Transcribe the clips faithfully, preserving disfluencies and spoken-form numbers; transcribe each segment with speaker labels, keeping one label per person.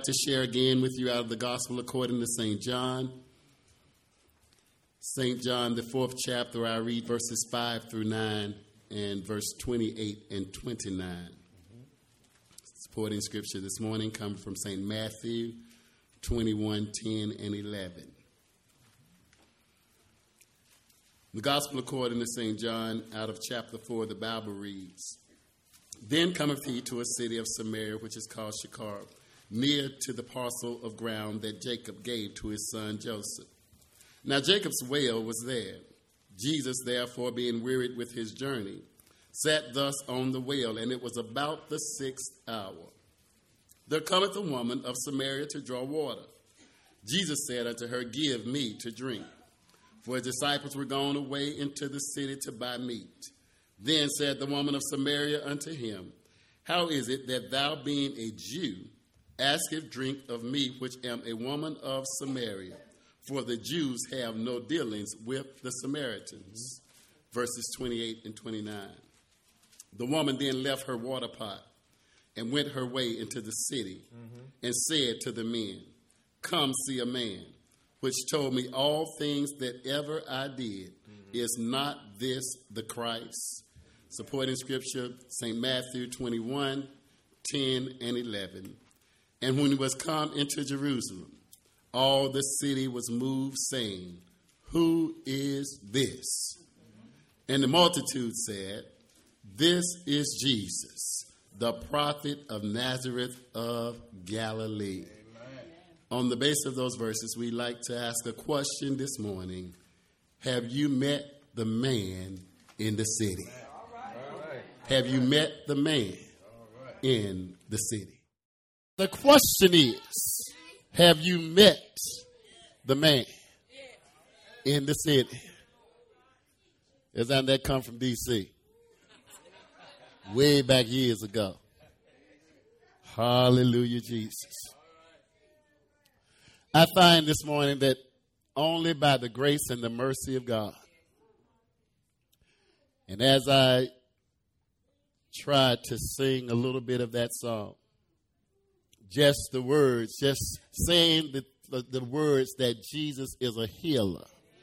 Speaker 1: to share again with you out of the Gospel according to Saint John. Saint John, the fourth chapter, I read verses five through nine and verse twenty-eight and twenty-nine. Supporting scripture this morning comes from Saint Matthew twenty-one, ten, and eleven. The Gospel according to Saint John, out of chapter four, the Bible reads, Then cometh he to a city of Samaria, which is called Sychar, near to the parcel of ground that Jacob gave to his son Joseph. Now Jacob's well was there. Jesus, therefore, being wearied with his journey, sat thus on the well, and it was about the sixth hour. There cometh a woman of Samaria to draw water. Jesus said unto her, Give me to drink. For his disciples were gone away into the city to buy meat. Then said the woman of Samaria unto him, How is it that thou, being a Jew, askest drink of me, which am a woman of Samaria? For the Jews have no dealings with the Samaritans. Verses twenty-eight and twenty-nine. The woman then left her water pot and went her way into the city, mm-hmm. and said to the men, Come see a man, which told me all things that ever I did. Mm-hmm. Is not this the Christ? Supporting scripture, Saint Matthew twenty-one, ten, and eleven. And when he was come into Jerusalem, all the city was moved, saying, Who is this? And the multitude said, This is Jesus, the prophet of Nazareth of Galilee. Amen. On the basis of those verses, we'd like to ask a question this morning. Have you met the man in the city? All right. Have you met the man in the city? The question is, have you met the man in the city? Isn't that come from D C? Way back years ago. Hallelujah, Jesus. I find this morning that only by the grace and the mercy of God, and as I tried to sing a little bit of that song, just the words, just saying the, the, the words that Jesus is a healer.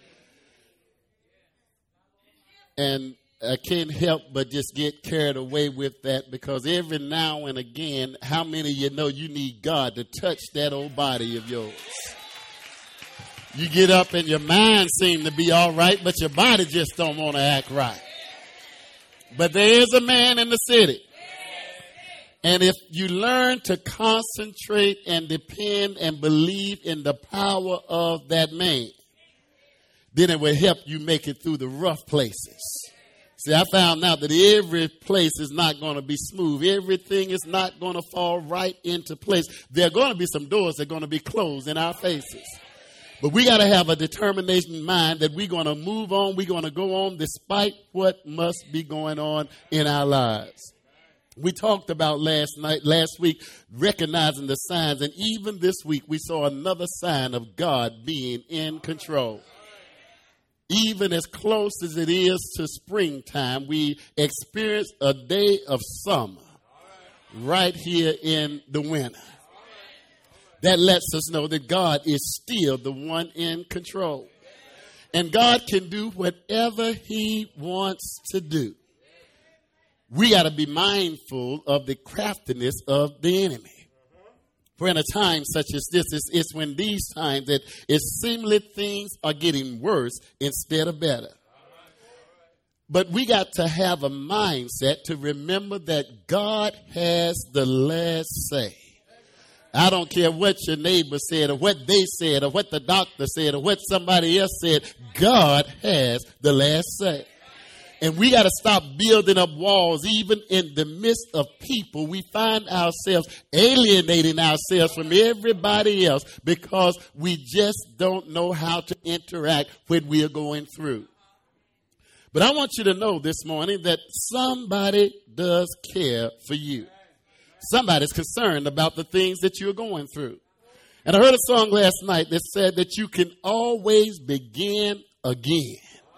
Speaker 1: And I can't help but just get carried away with that, because every now and again, how many of you know you need God to touch that old body of yours? You get up and your mind seems to be all right, but your body just don't want to act right. But there is a man in the city. And if you learn to concentrate and depend and believe in the power of that man, then it will help you make it through the rough places. See, I found out that every place is not going to be smooth. Everything is not going to fall right into place. There are going to be some doors that are going to be closed in our faces. But we got to have a determination in mind that we're going to move on. We're going to go on despite what must be going on in our lives. We talked about last night, last week, recognizing the signs. And even this week, we saw another sign of God being in control. Even as close as it is to springtime, we experience a day of summer right here in the winter. That lets us know that God is still the one in control. And God can do whatever he wants to do. We got to be mindful of the craftiness of the enemy. For in a time such as this, it's, it's when these times that it seemingly things are getting worse instead of better. But we got to have a mindset to remember that God has the last say. I don't care what your neighbor said or what they said or what the doctor said or what somebody else said. God has the last say. And we got to stop building up walls. Even in the midst of people, we find ourselves alienating ourselves from everybody else because we just don't know how to interact when we are going through. But I want you to know this morning that somebody does care for you. Somebody's concerned about the things that you're going through. And I heard a song last night that said that you can always begin again.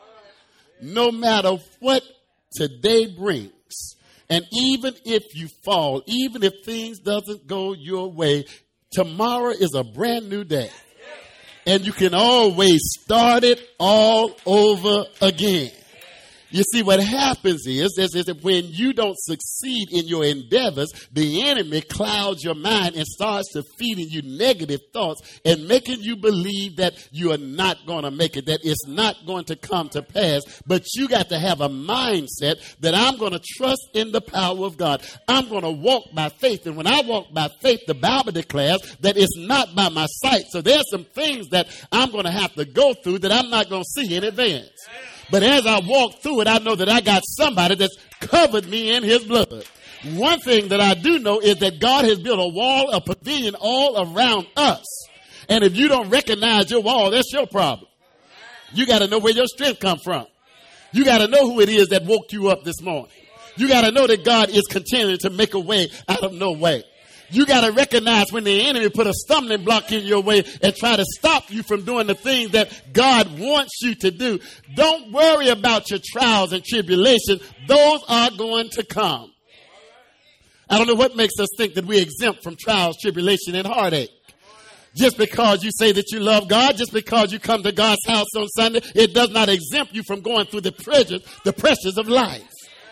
Speaker 1: No matter what today brings. And even if you fall, even if things doesn't go your way, Tomorrow is a brand new day. And you can always start it all over again. You see, what happens is, is, is that when you don't succeed in your endeavors, the enemy clouds your mind and starts to feeding you negative thoughts and making you believe that you are not going to make it, that it's not going to come to pass. But you got to have a mindset that I'm going to trust in the power of God. I'm going to walk by faith. And when I walk by faith, the Bible declares that it's not by my sight. So there's some things that I'm going to have to go through that I'm not going to see in advance. But as I walk through it, I know that I got somebody that's covered me in his blood. One thing that I do know is that God has built a wall, a pavilion all around us. And if you don't recognize your wall, that's your problem. You got to know where your strength comes from. You got to know who it is that woke you up this morning. You got to know that God is continuing to make a way out of no way. You got to recognize when the enemy put a stumbling block in your way and try to stop you from doing the things that God wants you to do. Don't worry about your trials and tribulations. Those are going to come. I don't know what makes us think that we're exempt from trials, tribulation, and heartache. Just because you say that you love God, just because you come to God's house on Sunday, it does not exempt you from going through the pressures, the pressures of life.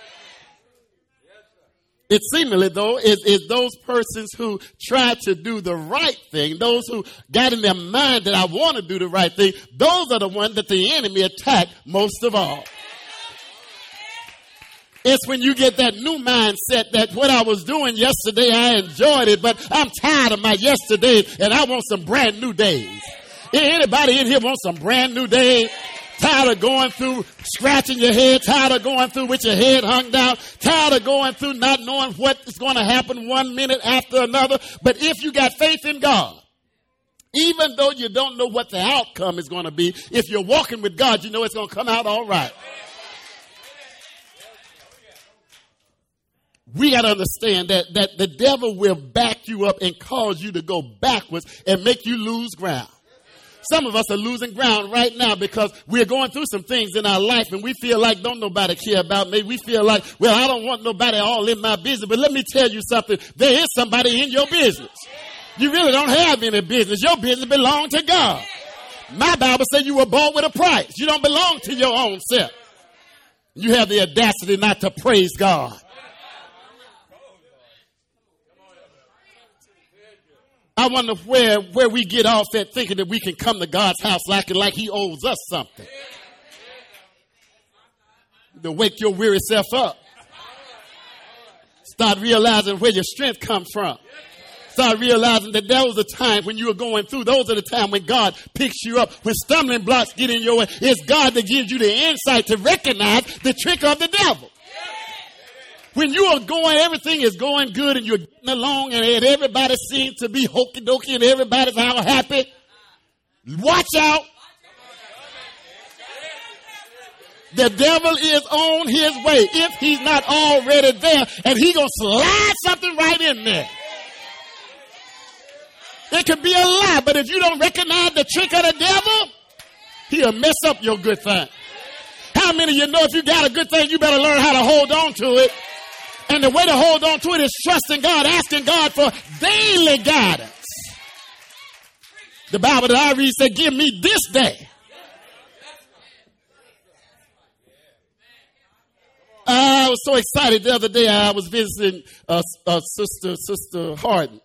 Speaker 1: It seemingly, though, is, is those persons who try to do the right thing, those who got in their mind that I want to do the right thing, those are the ones that the enemy attacked most of all. It's when you get that new mindset that what I was doing yesterday, I enjoyed it, but I'm tired of my yesterdays and I want some brand new days. Anybody in here want some brand new days? Tired of going through scratching your head, tired of going through with your head hung down, tired of going through not knowing what is going to happen one minute after another. But if you got faith in God, even though you don't know what the outcome is going to be, if you're walking with God, you know it's going to come out all right. We got to understand that, that the devil will back you up and cause you to go backwards and make you lose ground. Some of us are losing ground right now because we're going through some things in our life and we feel like don't nobody care about me. We feel like, well, I don't want nobody all in my business. But let me tell you something. There is somebody in your business. You really don't have any business. Your business belongs to God. My Bible says you were bought with a price. You don't belong to your own self. You have the audacity not to praise God. I wonder where, where we get off at thinking that we can come to God's house like it like he owes us something. To wake your weary self up. Start realizing where your strength comes from. Start realizing that there was a time when you were going through. Those are the times when God picks you up. When stumbling blocks get in your way, it's God that gives you the insight to recognize the trick of the devil. When you are going, everything is going good and you're getting along and everybody seems to be hokey dokey and everybody's all happy. Watch out. The devil is on his way if he's not already there, and he's going to slide something right in there. It could be a lie, but if you don't recognize the trick of the devil, he'll mess up your good thing. How many of you know if you got a good thing, you better learn how to hold on to it? And the way to hold on to it is trusting God, asking God for daily guidance. The Bible that I read said, give me this day. I was so excited the other day. I was visiting uh, uh, Sister, Sister Harden.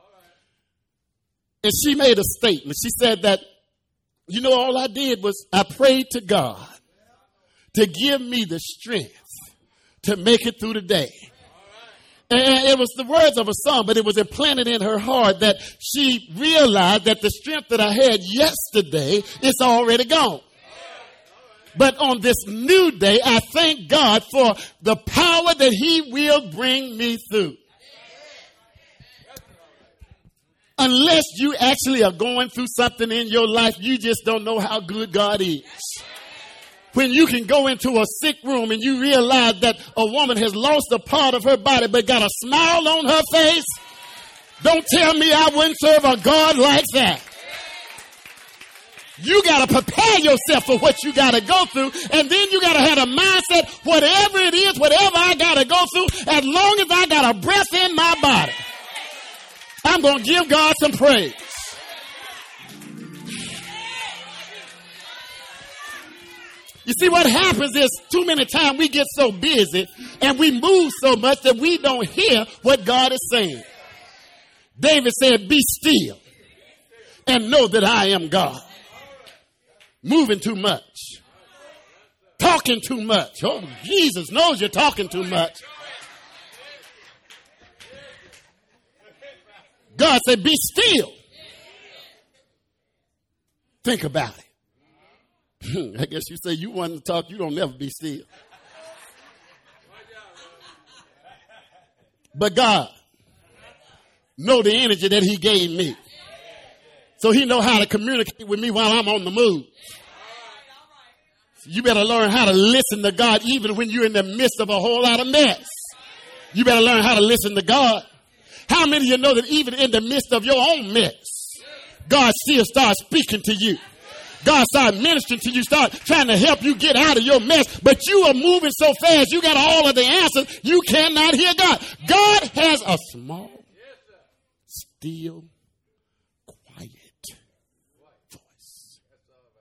Speaker 1: And she made a statement. She said that, you know, all I did was I prayed to God to give me the strength to make it through the day. And it was the words of a song, but it was implanted in her heart that she realized that the strength that I had yesterday is already gone. But on this new day, I thank God for the power that he will bring me through. Unless you actually are going through something in your life, you just don't know how good God is. When you can go into a sick room and you realize that a woman has lost a part of her body but got a smile on her face, don't tell me I wouldn't serve a God like that. You got to prepare yourself for what you got to go through, and then you got to have a mindset, whatever it is, whatever I got to go through, as long as I got a breath in my body. I'm going to give God some praise. You see, what happens is too many times we get so busy and we move so much that we don't hear what God is saying. David said, be still and know that I am God. Moving too much. Talking too much. Oh, Jesus knows you're talking too much. God said, be still. Think about it. I guess you say you want to talk, you don't never be still. But God know the energy that he gave me. So he know how to communicate with me while I'm on the move. So you better learn how to listen to God even when you're in the midst of a whole lot of mess. You better learn how to listen to God. How many of you know that even in the midst of your own mess, God still starts speaking to you? God started ministering to you, start trying to help you get out of your mess. But you are moving so fast, you got all of the answers, you cannot hear God. God has a small, still, quiet voice.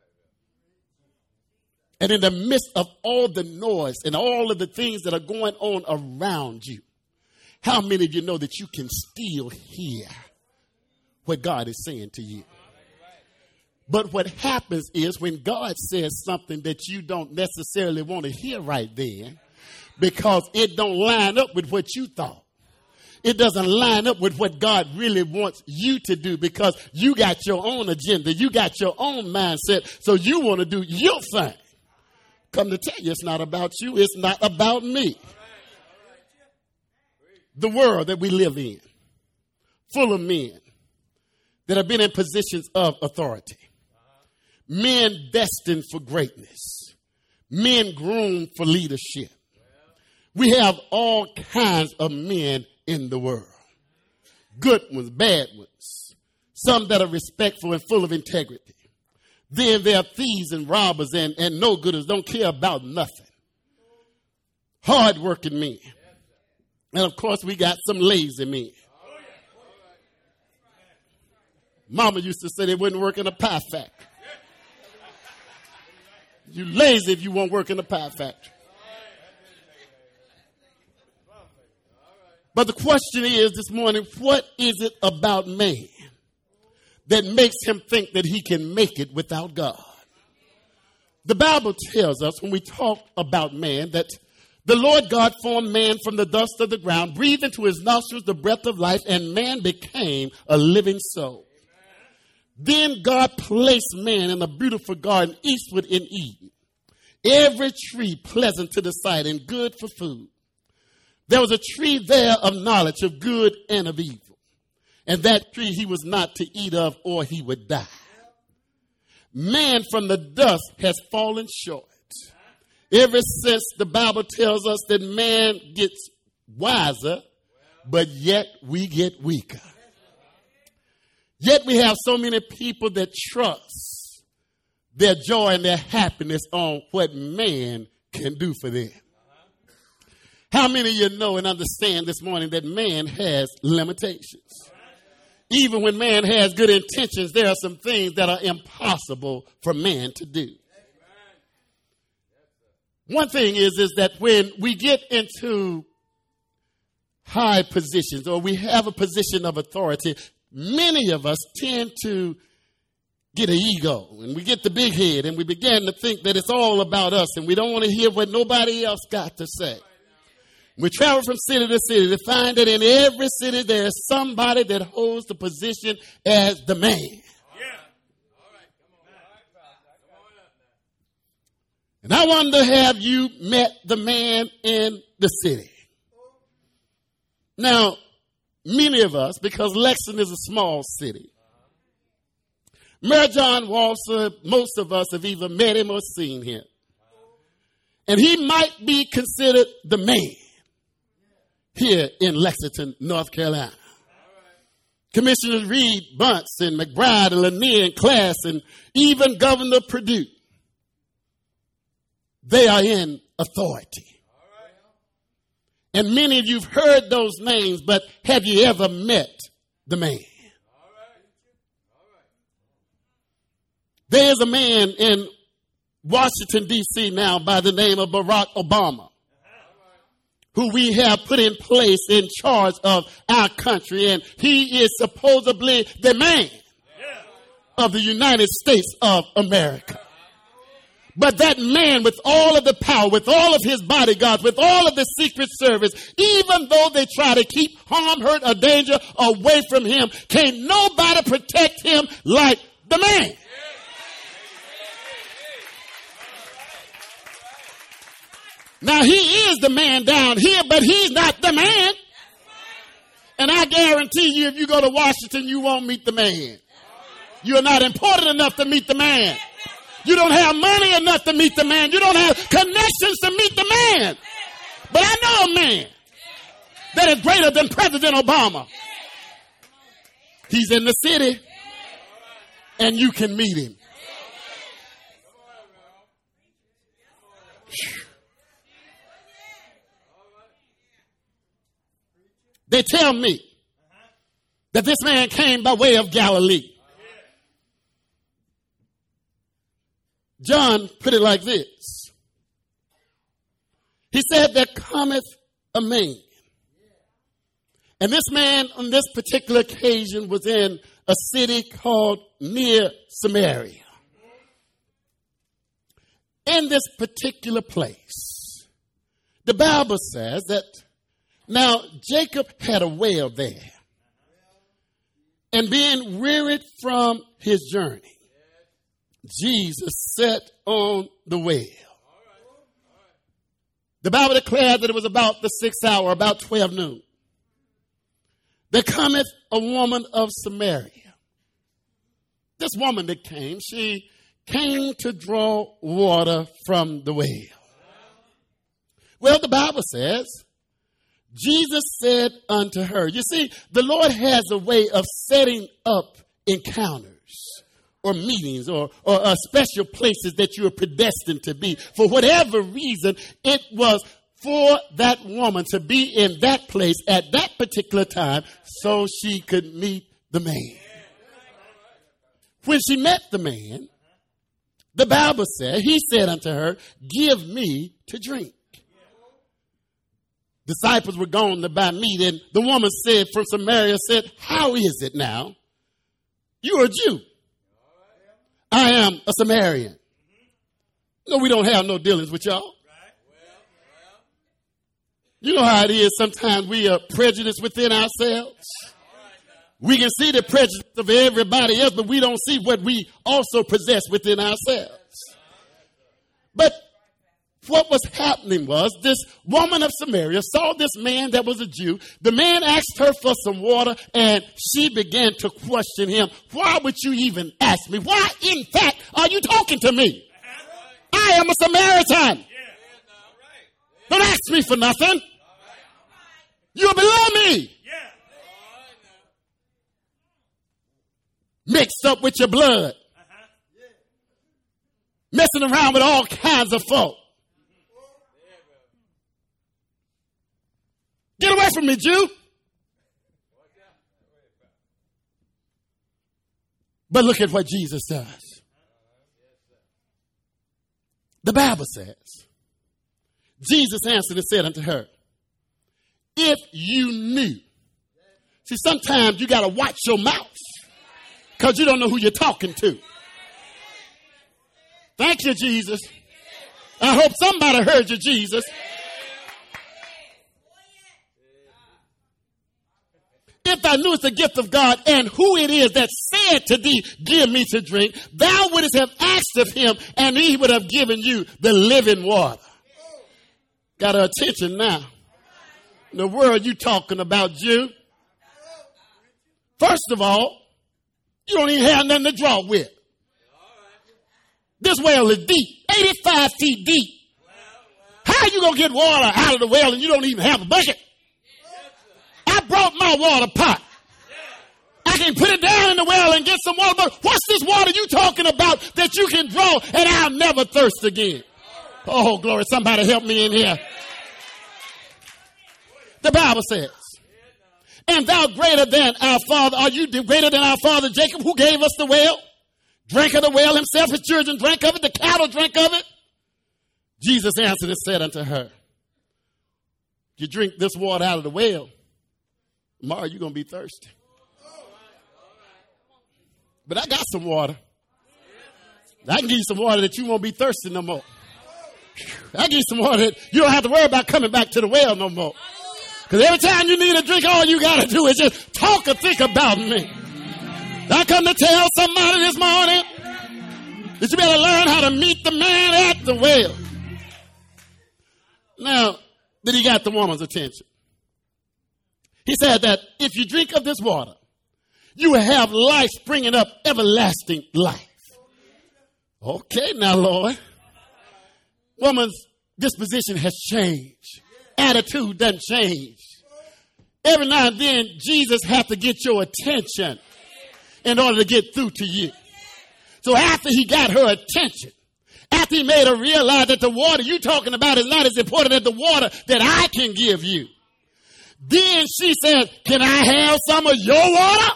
Speaker 1: And in the midst of all the noise and all of the things that are going on around you, how many of you know that you can still hear what God is saying to you? But what happens is when God says something that you don't necessarily want to hear right then, because it don't line up with what you thought. It doesn't line up with what God really wants you to do because you got your own agenda. You got your own mindset. So you want to do your thing. Come to tell you, it's not about you. It's not about me. The world that we live in, full of men that have been in positions of authority. Men destined for greatness. Men groomed for leadership. We have all kinds of men in the world. Good ones, bad ones. Some that are respectful and full of integrity. Then there are thieves and robbers and, and no-gooders, don't care about nothing. Hard-working men. And, of course, we got some lazy men. Mama used to say they wouldn't work in a pie factory. You lazy if you won't work in a pie factory. But the question is this morning, what is it about man that makes him think that he can make it without God? The Bible tells us when we talk about man that the Lord God formed man from the dust of the ground, breathed into his nostrils the breath of life, and man became a living soul. Then God placed man in a beautiful garden eastward in Eden. Every tree pleasant to the sight and good for food. There was a tree there of knowledge of good and of evil. And that tree he was not to eat of or he would die. Man from the dust has fallen short. Ever since the Bible tells us that man gets wiser, but yet we get weaker. Yet we have so many people that trust their joy and their happiness on what man can do for them. How many of you know and understand this morning that man has limitations? Even when man has good intentions, there are some things that are impossible for man to do. One thing is, is that when we get into high positions or we have a position of authority, many of us tend to get an ego and we get the big head and we begin to think that it's all about us and we don't want to hear what nobody else got to say. We travel from city to city to find that in every city there is somebody that holds the position as the man. And I wonder, have you met the man in the city? Now, many of us, because Lexington is a small city, Mayor John Walser, most of us have either met him or seen him. And he might be considered the man here in Lexington, North Carolina. Commissioners Reed, Bunce, and McBride, and Lanier, and Class, and even Governor Perdue. They are in authority. And many of you have heard those names, but have you ever met the man. There is a man in Washington, D C now by the name of Barack Obama, who we have put in place in charge of our country. And he is supposedly the man of the United States of America. But that man, with all of the power, with all of his bodyguards, with all of the Secret Service, even though they try to keep harm, hurt, or danger away from him, can't nobody protect him like the man. Now, he is the man down here, but he's not the man. And I guarantee you, if you go to Washington, you won't meet the man. You're not important enough to meet the man. You don't have money enough to meet the man. You don't have connections to meet the man. But I know a man that is greater than President Obama. He's in the city, and you can meet him. They tell me that this man came by way of Galilee. John put it like this. He said, there cometh a man. And this man on this particular occasion was in a city called near Samaria. In this particular place, the Bible says that now Jacob had a well there. And being wearied from his journey, Jesus sat on the well. The Bible declared that it was about the sixth hour, about twelve noon. There cometh a woman of Samaria. This woman that came, she came to draw water from the well. Well, the Bible says, Jesus said unto her, you see, the Lord has a way of setting up encounters or meetings or, or uh, special places that you are predestined to be. For whatever reason, it was for that woman to be in that place at that particular time so she could meet the man. When she met the man, the Bible said, he said unto her, give me to drink. Disciples were gone to buy meat, and the woman said from Samaria, said, how is it now? You are a Jew. I am a Samaritan. No, we don't have no dealings with y'all. You know how it is. Sometimes we are prejudiced within ourselves. We can see the prejudice of everybody else, but we don't see what we also possess within ourselves. But what was happening was this woman of Samaria saw this man that was a Jew. The man asked her for some water, and she began to question him. Why would you even ask me? Why, in fact, are you talking to me? I am a Samaritan. Don't ask me for nothing. You're below me. Mixed up with your blood. Messing around with all kinds of folk. Get away from me, Jew. But look at what Jesus does. The Bible says, Jesus answered and said unto her, if you knew. See, sometimes you got to watch your mouth because you don't know who you're talking to. Thank you, Jesus. I hope somebody heard you, Jesus. If thou knewest the gift of God and who it is that said to thee, give me to drink, thou wouldst have asked of him, and he would have given you the living water. Got our attention now. In the world you talking about, Jew? First of all, you don't even have nothing to draw with. This well is deep, eighty-five feet deep. How are you going to get water out of the well and you don't even have a bucket? I brought my water pot. I can put it down in the well and get some water. But what's this water you talking about that you can draw and I'll never thirst again? Oh, glory. Somebody help me in here. The Bible says, And thou greater than our father, are you greater than our father Jacob, who gave us the well? Drank of the well himself, his children drank of it, the cattle drank of it. Jesus answered and said unto her, you drink this water out of the well, tomorrow you're going to be thirsty. But I got some water. I can give you some water that you won't be thirsty no more. I can give you some water that you don't have to worry about coming back to the well no more. Because every time you need a drink, all you got to do is just talk or think about me. I come to tell somebody this morning that you better learn how to meet the man at the well. Now, that he got the woman's attention. He said that if you drink of this water, you will have life springing up, everlasting life. Okay, now, Lord. Woman's disposition has changed. Attitude doesn't change. Every now and then, Jesus has to get your attention in order to get through to you. So after he got her attention, after he made her realize that the water you're talking about is not as important as the water that I can give you, then she said, can I have some of your water?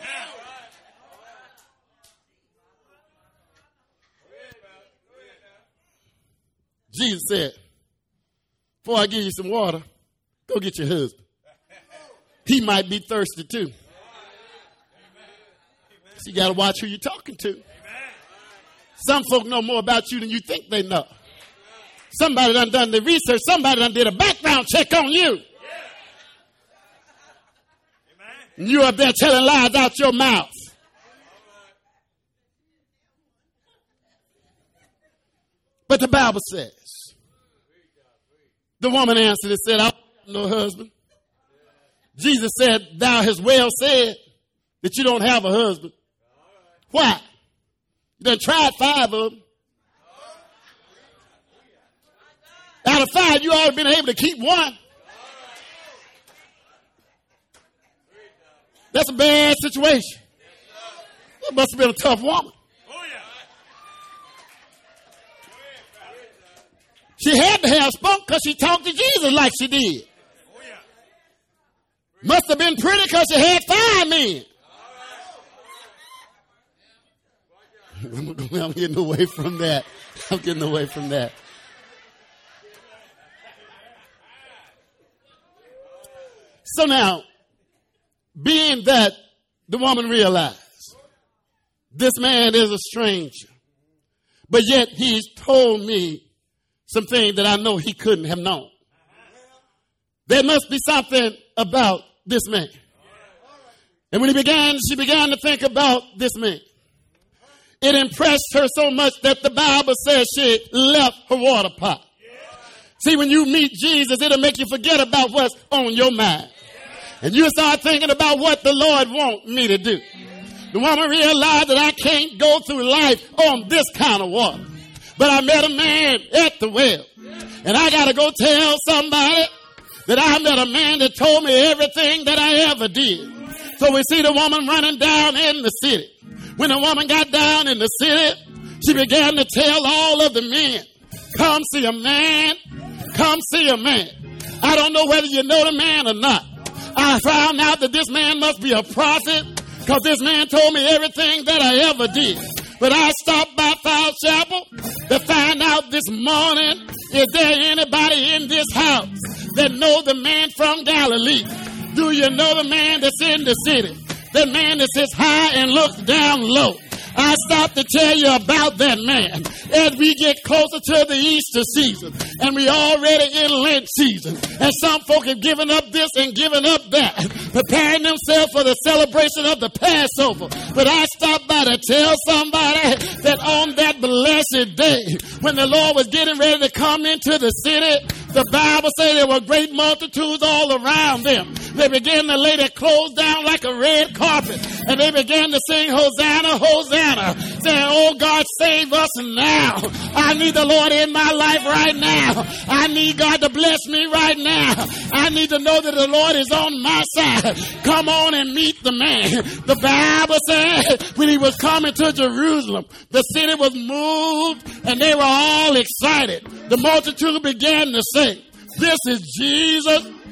Speaker 1: Jesus said, before I give you some water, go get your husband. He might be thirsty too. So you got to watch who you're talking to. Some folk know more about you than you think they know. Somebody done done the research. Somebody done did a background check on you. And you up there telling lies out your mouth. But the Bible says, the woman answered and said, I don't have no husband. Jesus said, thou hast well said that you don't have a husband. Why? You done tried five of them. Out of five, you ought to have been able to keep one. That's a bad situation. That must have been a tough woman. She had to have spoke because she talked to Jesus like she did. Must have been pretty because she had five men. I'm getting away from that. I'm getting away from that. So now, being that the woman realized this man is a stranger, but yet he's told me something that I know he couldn't have known. There must be something about this man. And when he began, she began to think about this man. It impressed her so much that the Bible says she left her water pot. See, when you meet Jesus, it'll make you forget about what's on your mind. And you start thinking about what the Lord wants me to do. The woman realized that I can't go through life on this kind of water. But I met a man at the well. And I got to go tell somebody that I met a man that told me everything that I ever did. So we see the woman running down in the city. When the woman got down in the city, she began to tell all of the men, come see a man, come see a man. I don't know whether you know the man or not. I found out that this man must be a prophet because this man told me everything that I ever did. But I stopped by Fowl Chapel to find out this morning, is there anybody in this house that know the man from Galilee? Do you know the man that's in the city? The man that sits high and looks down low. I stopped to tell you about that man. As we get closer to the Easter season, and we already in Lent season, and some folk have given up this and given up that, preparing themselves for the celebration of the Passover. But I stopped by to tell somebody that on that blessed day, when the Lord was getting ready to come into the city, the Bible says there were great multitudes all around them. They began to lay their clothes down like a red carpet, and they began to sing Hosanna, Hosanna, saying, oh God, save us now. I need the Lord in my life right now. I need God to bless me right now. I need to know that the Lord is on my side. Come on and meet the man. The Bible said when he was coming to Jerusalem, the city was moved and they were all excited. The multitude began to say, this is Jesus,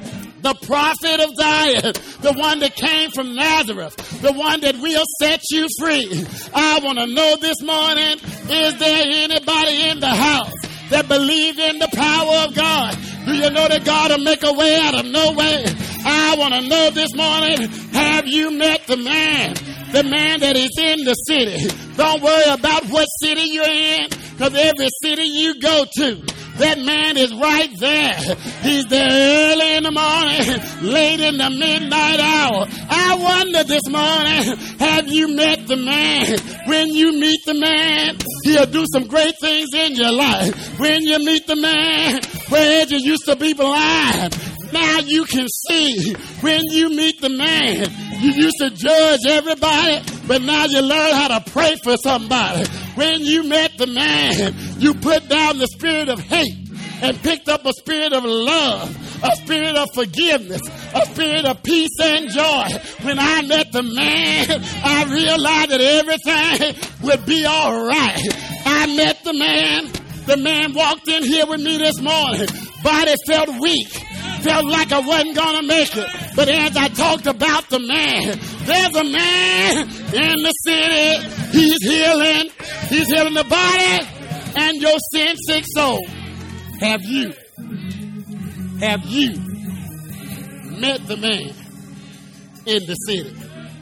Speaker 1: the prophet of Zion, the one that came from Nazareth, the one that will set you free. I want to know this morning, is there anybody in the house that believe in the power of God? Do you know that God will make a way out of no way? I want to know this morning, have you met the man? The man that is in the city. Don't worry about what city you're in, because every city you go to, that man is right there. He's there early in the morning, late in the midnight hour. I wonder this morning, have you met the man? When you meet the man, he'll do some great things in your life. When you meet the man, where you used to be blind, now you can see. When you meet the man, you used to judge everybody, but now you learn how to pray for somebody. When you met the man, you put down the spirit of hate and picked up a spirit of love, a spirit of forgiveness, a spirit of peace and joy. When I met the man, I realized that everything would be all right. I met the man. The man walked in here with me this morning. Body felt weak. Felt like I wasn't going to make it. But as I talked about the man, there's a man in the city. He's healing. He's healing the body and your sin sick soul. Have you, have you met the man in the city?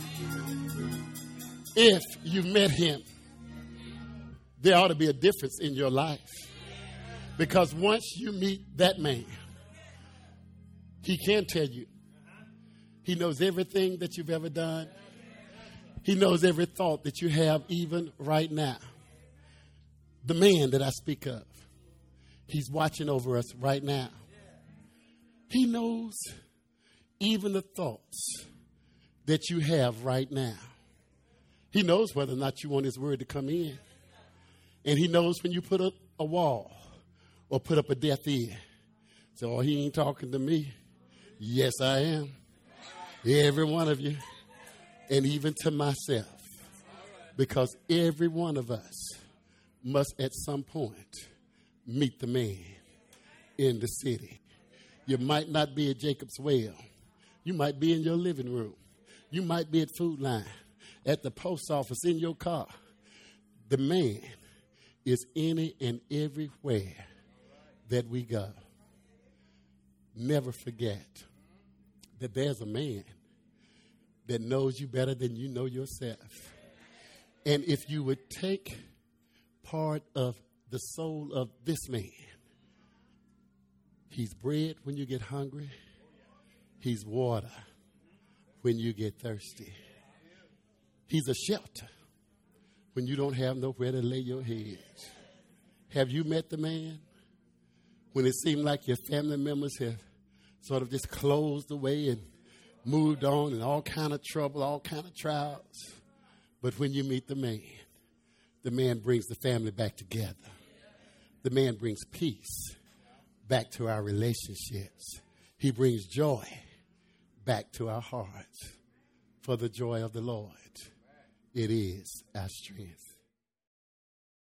Speaker 1: If you met him, there ought to be a difference in your life. Because once you meet that man, he can tell you. He knows everything that you've ever done. He knows every thought that you have even right now. The man that I speak of, he's watching over us right now. He knows even the thoughts that you have right now. He knows whether or not you want his word to come in. And he knows when you put up a wall or put up a deaf ear. So, oh, he ain't talking to me. Yes, I am. Every one of you. And even to myself. Because every one of us must at some point meet the man in the city. You might not be at Jacob's Well. You might be in your living room. You might be at Food Line, at the post office, in your car. The man is any and everywhere that we go. Never forget that there's a man that knows you better than you know yourself. And if you would take part of the soul of this man, he's bread when you get hungry. He's water when you get thirsty. He's a shelter when you don't have nowhere to lay your head. Have you met the man? When it seemed like your family members have sort of just closed away and moved on and all kind of trouble, all kind of trials. But when you meet the man, the man brings the family back together. The man brings peace back to our relationships. He brings joy back to our hearts. For the joy of the Lord, it is our strength.